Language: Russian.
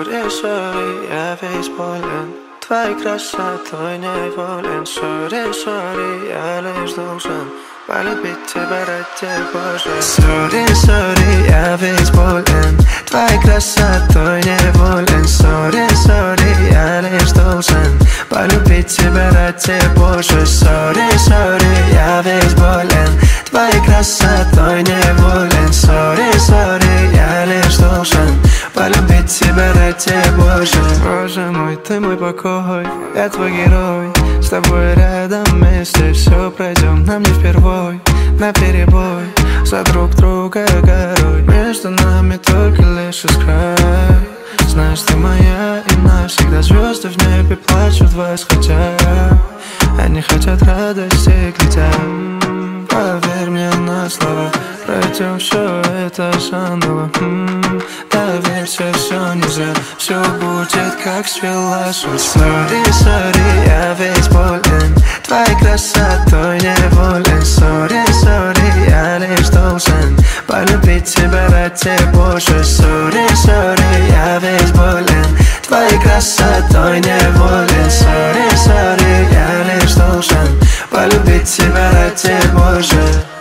Sorry, sorry, я весь болен твоей красотой неволен. Sorry, sorry, я лишь должен полюбить тебя ради Божьей. Sorry, sorry, я весь болен твоей красотой неволен. Sorry, sorry, я лишь должен полюбить тебя ради Божьей. Sorry, sorry, я весь болен твоей красотой неволен. Sorry, sorry, я лишь должен полюбить тебя ради Божьей. Боже мой, ты мой покой, я твой герой. С тобой рядом вместе все пройдем нам не впервой. Наперебой, за друг друга горой. Между нами только лишь искра. Знаешь, ты моя и навсегда. Звезды в небе плачут восходя. Они хотят радости, глядя. Поверь мне на слово, пройдем все это заново. Доверься, все не зря, все будет как свела суть. Sorry, sorry, я весь болен твоей красотой неволен. Sorry, sorry, я лишь должен полюбить тебя ради Божьей. Sorry, sorry, я весь болен твоей красотой неволен. Sorry, sorry, я лишь должен полюбить тебя ради Божьей.